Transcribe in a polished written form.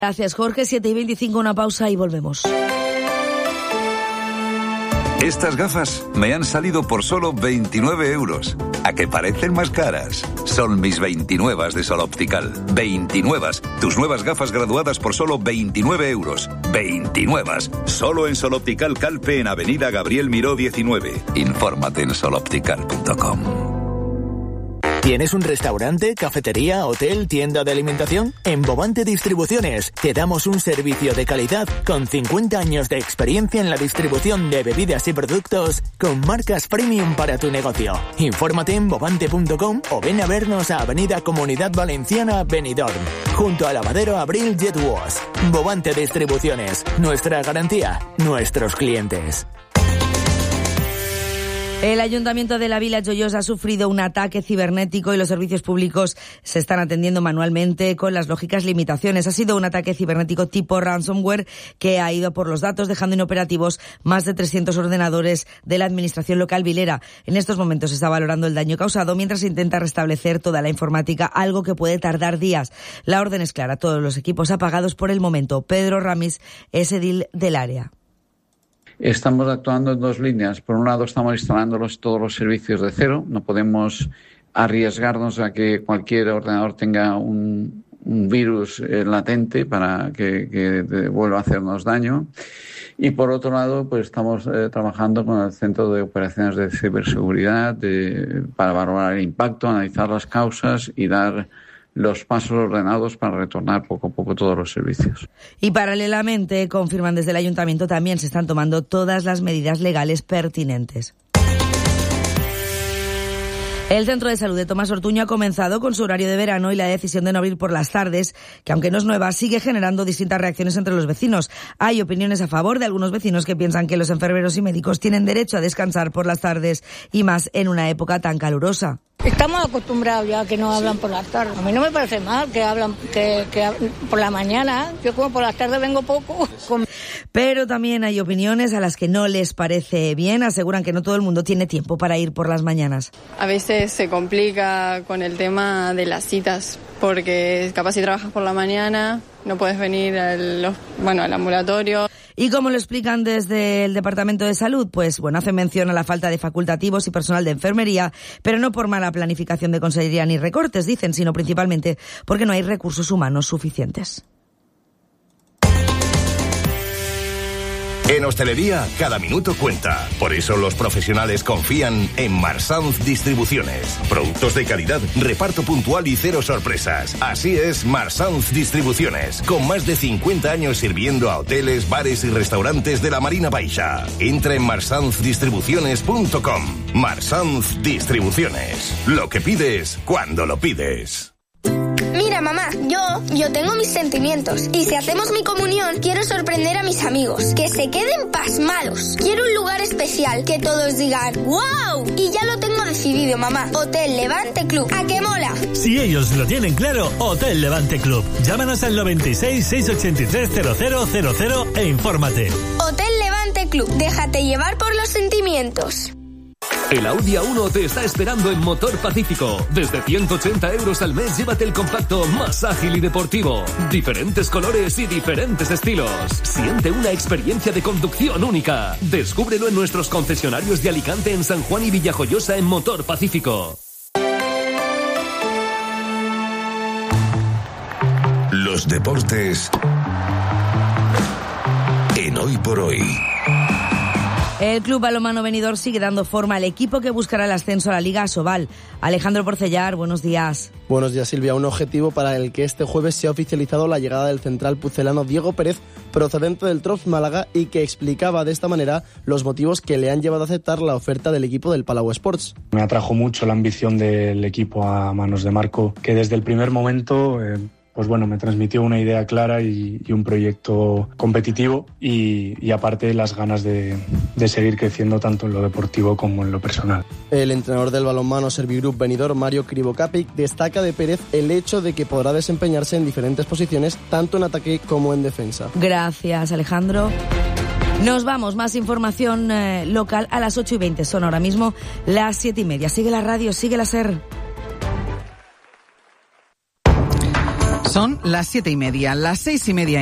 Gracias, Jorge. 7:25, una pausa y volvemos. Estas gafas me han salido por solo 29 euros. ¿A que parecen más caras? Son mis 29 de Sol Optical. 29. Tus nuevas gafas graduadas por solo 29 euros. 29. Solo en Sol Optical Calpe, en Avenida Gabriel Miró 19. Infórmate en soloptical.com. ¿Tienes un restaurante, cafetería, hotel, tienda de alimentación? En Bovante Distribuciones te damos un servicio de calidad con 50 años de experiencia en la distribución de bebidas y productos con marcas premium para tu negocio. Infórmate en bovante.com o ven a vernos a Avenida Comunidad Valenciana, Benidorm, junto al lavadero Abril Jet Wash. Bovante Distribuciones, nuestra garantía, nuestros clientes. El Ayuntamiento de la Vila Joiosa ha sufrido un ataque cibernético y los servicios públicos se están atendiendo manualmente con las lógicas limitaciones. Ha sido un ataque cibernético tipo ransomware que ha ido por los datos, dejando inoperativos más de 300 ordenadores de la administración local vilera. En estos momentos se está valorando el daño causado mientras se intenta restablecer toda la informática, algo que puede tardar días. La orden es clara, todos los equipos apagados por el momento. Pedro Ramis es edil del área. Estamos actuando en dos líneas. Por un lado, estamos instalando todos los servicios de cero. No podemos arriesgarnos a que cualquier ordenador tenga un virus latente para que vuelva a hacernos daño. Y por otro lado, pues estamos trabajando con el Centro de Operaciones de Ciberseguridad para valorar el impacto, analizar las causas y dar los pasos ordenados para retornar poco a poco todos los servicios. Y paralelamente, confirman desde el Ayuntamiento, también se están tomando todas las medidas legales pertinentes. El Centro de Salud de Tomás Ortuño ha comenzado con su horario de verano y la decisión de no abrir por las tardes, que aunque no es nueva, sigue generando distintas reacciones entre los vecinos. Hay opiniones a favor de algunos vecinos que piensan que los enfermeros y médicos tienen derecho a descansar por las tardes y más en una época tan calurosa. Estamos acostumbrados ya a que no hablan por las tardes. A mí no me parece mal que hablan que por la mañana. Yo como por las tardes vengo poco. Pero también hay opiniones a las que no les parece bien. Aseguran que no todo el mundo tiene tiempo para ir por las mañanas. A veces se complica con el tema de las citas, porque capaz si trabajas por la mañana no puedes venir al ambulatorio. ¿Y cómo lo explican desde el Departamento de Salud? Pues bueno, hacen mención a la falta de facultativos y personal de enfermería, pero no por mala planificación de consellería ni recortes, dicen, sino principalmente porque no hay recursos humanos suficientes. En hostelería, cada minuto cuenta. Por eso los profesionales confían en Marsanz Distribuciones. Productos de calidad, reparto puntual y cero sorpresas. Así es Marsanz Distribuciones, con más de 50 años sirviendo a hoteles, bares y restaurantes de la Marina Baixa. Entra en marsanzdistribuciones.com. Marsanz Distribuciones. Lo que pides, cuando lo pides. Mira, mamá, yo tengo mis sentimientos. Y si hacemos mi comunión, quiero sorprender a mis amigos, que se queden pasmados. Quiero un lugar especial, que todos digan ¡wow! Y ya lo tengo decidido, mamá. Hotel Levante Club. ¿A qué mola? Si ellos lo tienen claro, Hotel Levante Club. Llámanos al 96 683 0000 e infórmate. Hotel Levante Club. Déjate llevar por los sentimientos. El Audi A1 te está esperando en Motor Pacífico. Desde 180 euros al mes, llévate el compacto más ágil y deportivo. Diferentes colores y diferentes estilos. Siente una experiencia de conducción única. Descúbrelo en nuestros concesionarios de Alicante, en San Juan y Villajoyosa en Motor Pacífico. Los deportes en Hoy por Hoy. El Club Balonmano Benidorm sigue dando forma al equipo que buscará el ascenso a la Liga Asobal. Alejandro Porcellar, buenos días. Buenos días, Silvia. Un objetivo para el que este jueves se ha oficializado la llegada del central pucelano Diego Pérez, procedente del Trops Málaga, y que explicaba de esta manera los motivos que le han llevado a aceptar la oferta del equipo del Palau Sports. Me atrajo mucho la ambición del equipo a manos de Marco, que desde el primer momento pues bueno, me transmitió una idea clara y un proyecto competitivo y aparte las ganas de seguir creciendo tanto en lo deportivo como en lo personal. El entrenador del balonmano Servigroup Benidorm, Mario Krivokapic, destaca de Pérez el hecho de que podrá desempeñarse en diferentes posiciones, tanto en ataque como en defensa. Gracias, Alejandro. Nos vamos, más información local a las 8:20. Son ahora mismo las 7:30. Sigue la radio, sigue la SER. Son las 7:30, las 6:30.